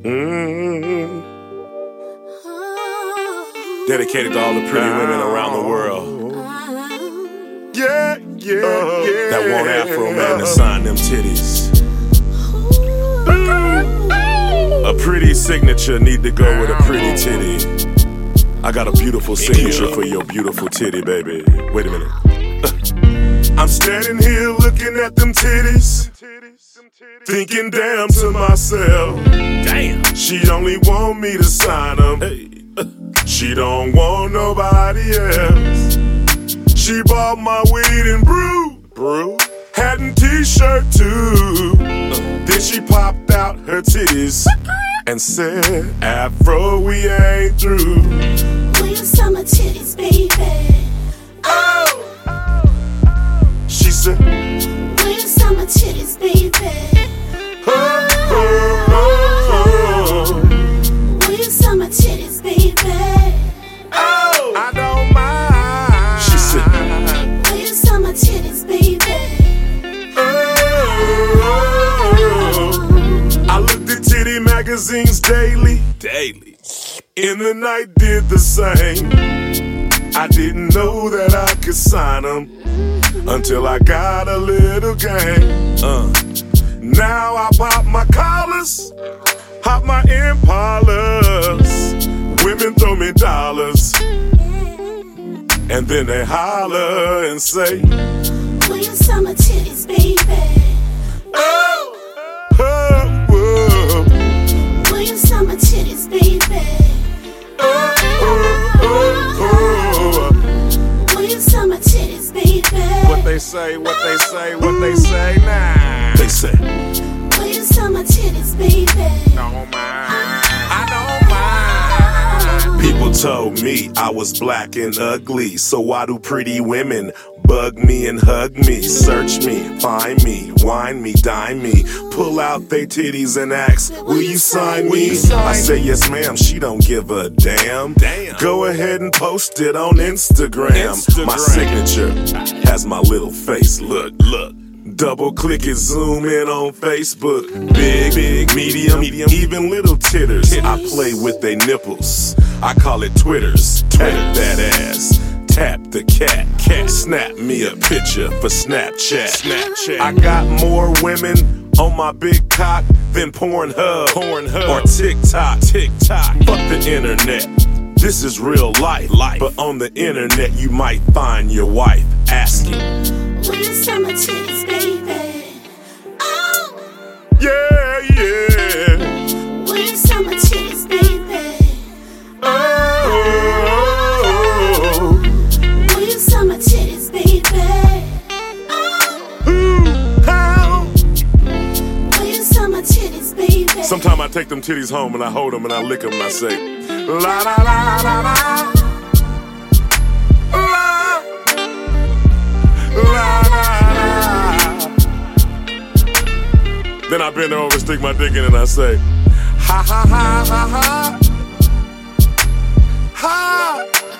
Dedicated to all the pretty women around the world. Yeah. That want Afro man to sign them titties. A pretty signature need to go with a pretty titty. I got a beautiful signature for your beautiful titty, baby. Wait a minute. I'm standing here looking at them titties, thinking damn to myself. Damn. She only want me to sign them. She don't want nobody else. She bought my weed and brew. Hat and t-shirt too. Then she popped out her titties and said, Afro, we ain't through. Will you suck my titties, baby? Oh! She said, will you suck my titties, baby? oh. Will you suck my titties, baby? Oh, I don't mind. She said, will you suck my titties, baby? oh. I looked at titty magazines daily. In the night did the same. I didn't know that I could sign them until I got a little game. Now I pop my collars, pop my Impalas. Women throw me dollars, and then they holler and say, will you suck my titties, baby? oh, oh, oh. Will you suck my titties, baby? Will you suck my titties, baby? What they say now. They say, will you suck my titties, baby? don't mind. I don't mind. People told me I was black and ugly, so why do pretty women bug me and hug me, search me, find me, wine me, dine me, pull out they titties and ask, will you sign me? I say yes ma'am, she don't give a damn. Go ahead and post it on Instagram. My signature has my little face, look. Double click it, zoom in on Facebook. Big, medium, even little titters. I play with they nipples, I call it Twitters. Tap that ass, tap the cat. Snap me a picture for Snapchat. I got more women on my big cock than Pornhub or TikTok. Fuck the internet, this is real life. But on the internet you might find your wife asking, will you suck my titties, baby? Oh, yeah. will you suck my titties, baby? Oh, will you suck my titties, baby? how? Will you suck my titties, baby? Sometimes I take them titties home and I hold them and I lick them and I say, la la la la la, la la la. Then I bend over, stick my dick in and I say, ha ha ha ha ha, ha.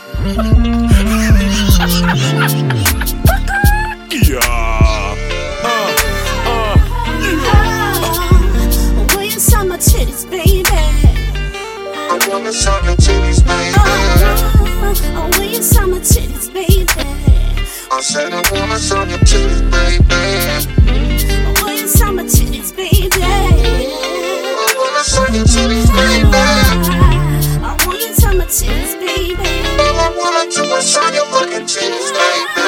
Yeah. Will you suck my titties, baby? I wanna suck your titties, baby. Will you suck my titties, baby? I said I wanna suck your titties, baby. Will you suck my titties, baby? I wanna suck your titties, baby. Will you suck my titties, baby? All I wanna do is suck your fucking titties, baby.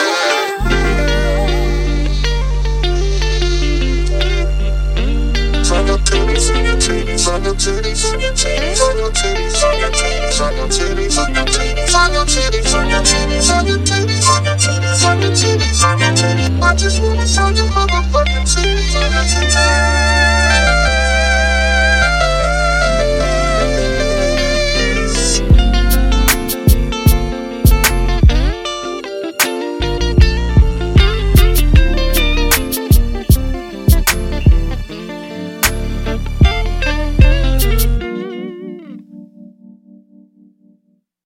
Suck your titties, suck your titties, suck your titties, suck your titties, suck your titties, suck your titties, suck your titties, suck your titties, suck your titties, suck your titties, suck your titties, suck your titties, suck your titties, suck your titties. I just wanna suck your motherfucking titties, suck your titties.